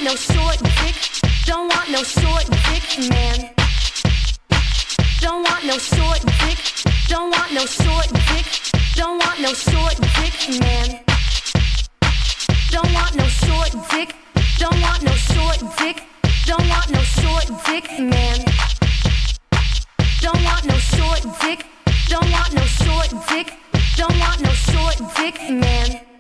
want no short dick. Don't want no short dick, man. Don't want no short dick. Don't want no short dick. Don't want no short dick, man. Don't want no short dick. Don't want no short dick. Don't want no short dick, man. Don't want no short dick. Don't want no short dick. Don't want no short dick, man.